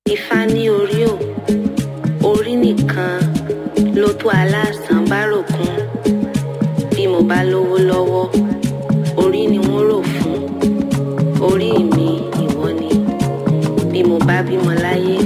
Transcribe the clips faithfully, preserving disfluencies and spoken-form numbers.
Ifá ní orí ò, orí nìkan ló tó aláàsán bá ròkun. Bí mo bá lówó lọ́wọ́, orí ni wọ́n rò fún. Orí mi ìwọ ni, bí mo bá bímọ láyé.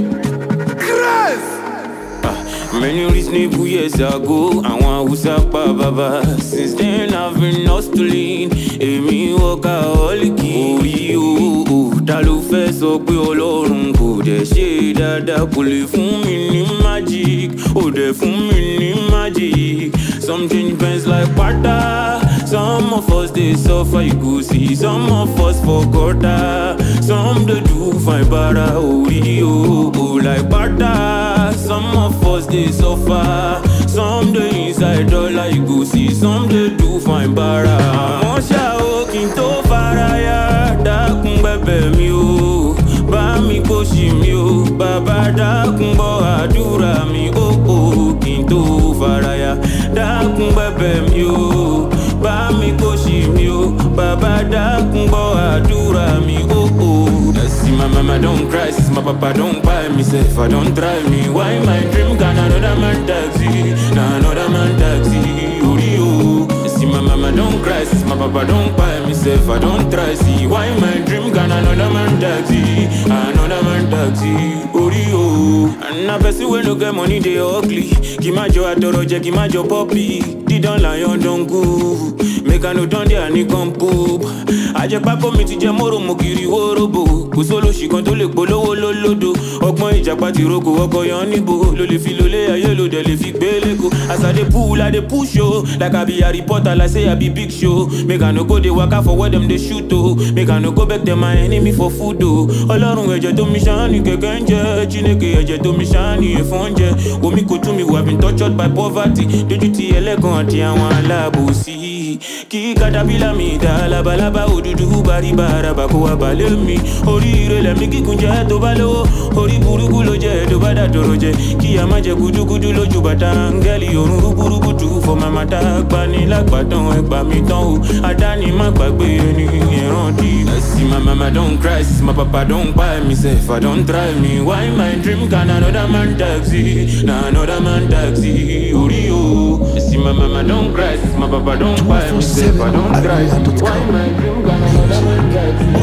Many reasonable years ago, I want to sapa baba. Since then, I've been hustling. Èmi workaholic. Orí o, o, ta ló fẹ́ sọ pé Ọlọ́run kò dẹ̀ ṣe dáadáa, kò lè fún mi ní magic, ó dẹ̀ fún mi ní magic. Some change pens like pata. Some of us they suffer, you go see. Some of us for quarter. Some they do fine bara. Orí o, o, like pata. Some of us they suffer. Some they inside dollar, you go see. Some they do fine bara. Àmọ́ ṣá o kí n tó faraya, dákun bẹ̀bẹ̀ mi o, bá mi kó ṣì mi o, bàbá dákun gbọ́ àdúrà mi o o, kí n tó faraya, dákun bẹ̀bẹ̀ mi o, bá mi kó ṣì mi o, bàbá dákun gbọ́ àdúrà mi o o. See my mama don't cry, since my papa don't buy me, say if I don't try me, why my dream can another man taxi, na another man taxi, ori o. See my mama don't cry, since my papa don't buy me, say if I don't try, see why my dream can another man taxi, another man taxi, ori o. And na person wey no get money dey ugly, kí má jọ àtọrọjẹ, kí má jọ puppy, dídán lion don go, make I no don dey and come poop. Àjẹpákó mi ti jẹ mórò mo kiri wóróbò, kò sólóṣì kan tó lè polówó lólódò. Ọgbọ́n ìjàpá ti roko ọkọ̀ yan níbo, ló lè fi lólé ayé ló dẹ̀ lè fi gbé lẹ́kọ̀ọ́. As I dey pull, I dey push o, like I be Harry Potter, like say I be Big Show. Make I no go dey waka for where them dey shoot o, make I no go beg them my enemy for food o. Ọlọ́run ẹ̀jẹ̀ tó mi ṣáá ní kẹ̀kẹ́ ń jẹ́, Chineke ẹ̀jẹ̀ tó mi ṣáá ní ẹ̀fọn ń jẹ. Omi kò tún mi wò, I've been tortured by poverty, dójú ti ẹlẹ́gàn àti àwọn aláàbòsí. Kí katapila mi dá labalábá òdúdú bàríbàrà bá kó wá balẹ̀ mi. Oríire lẹ̀mí kíkún jẹ́ tó bá lówó, orí burúkú ló jẹ́ tó bá dàdọ̀rọ̀ jẹ. Kí a má jẹ gúdúgúdú lójú bàtà áńgẹ́lì ọ̀run rúburúbutu fọ màmá tá a gbà ní lágbàtàn ẹgbà mi tán o. Àdáni má gbàgbé ẹni ìrántí. See my mama don't cry, since my papa don't buy me, say if I don't try me, why my dream can another man taxi, na another man taxi, ori o. See my mama don't cry, since my papa don't buy me, say if I don't try me, why my dream can another man taxi.